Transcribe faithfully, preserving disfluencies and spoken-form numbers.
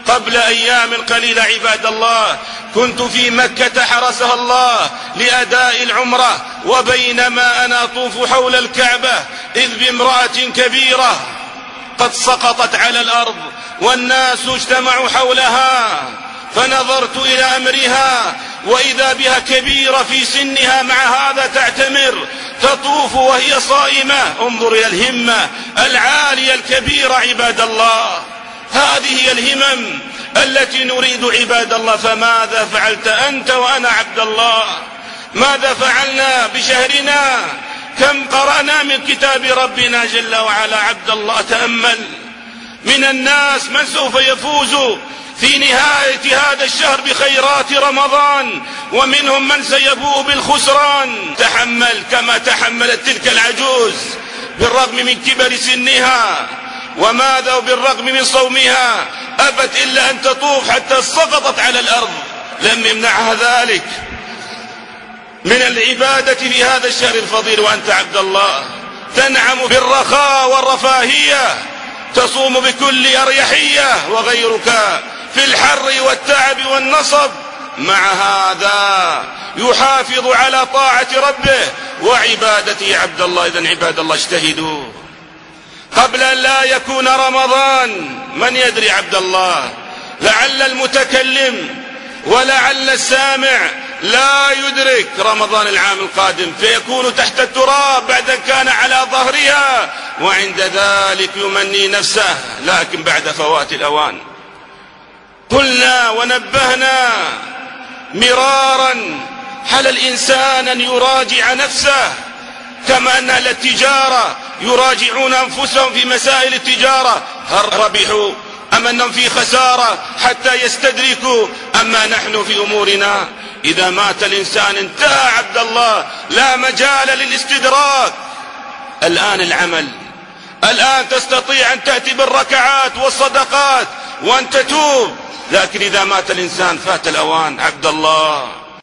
قبل أيام قليلة عباد الله كنت في مكة حرسها الله لأداء العمرة، وبينما أنا أطوف حول الكعبة إذ بامرأة كبيرة قد سقطت على الأرض والناس اجتمعوا حولها، فنظرت إلى أمرها وإذا بها كبيرة في سنها مع هذا تعتمر تطوف وهي صائمة. انظر إلى الهمة العالية الكبيرة عباد الله، هذه هي الهمم التي نريد عباد الله. فماذا فعلت أنت وأنا عبد الله؟ ماذا فعلنا بشهرنا؟ كم قرأنا من كتاب ربنا جل وعلا عبد الله؟ تأمل من الناس من سوف يفوز في نهاية هذا الشهر بخيرات رمضان، ومنهم من سيبوء بالخسران. تحمل كما تحملت تلك العجوز بالرغم من كبر سنها، وماذا وبالرغم من صومها أبت إلا أن تطوف حتى سقطت على الأرض، لم يمنعها ذلك من العبادة في هذا الشهر الفضيل. وأنت عبد الله تنعم بالرخاء والرفاهية، تصوم بكل أريحية، وغيرك في الحر والتعب والنصب مع هذا يحافظ على طاعة ربه وعبادته عبد الله. إذن عباد الله اجتهدوا قبل أن لا يكون رمضان. من يدري عبد الله، لعل المتكلم ولعل السامع لا يدرك رمضان العام القادم فيكون تحت التراب بعد أن كان على ظهرها، وعند ذلك يمني نفسه لكن بعد فوات الأوان. قلنا ونبهنا مرارا على الإنسان أن يراجع نفسه، كما أن أهل التجارة يراجعون أنفسهم في مسائل التجارة، هل ربحوا أم أنهم في خسارة حتى يستدركوا؟ أما نحن في أمورنا إذا مات الإنسان انتهى عبد الله، لا مجال للاستدراك. الآن العمل، الآن تستطيع أن تأتي بالركعات والصدقات وأن تتوب، لكن إذا مات الإنسان فات الأوان عبد الله.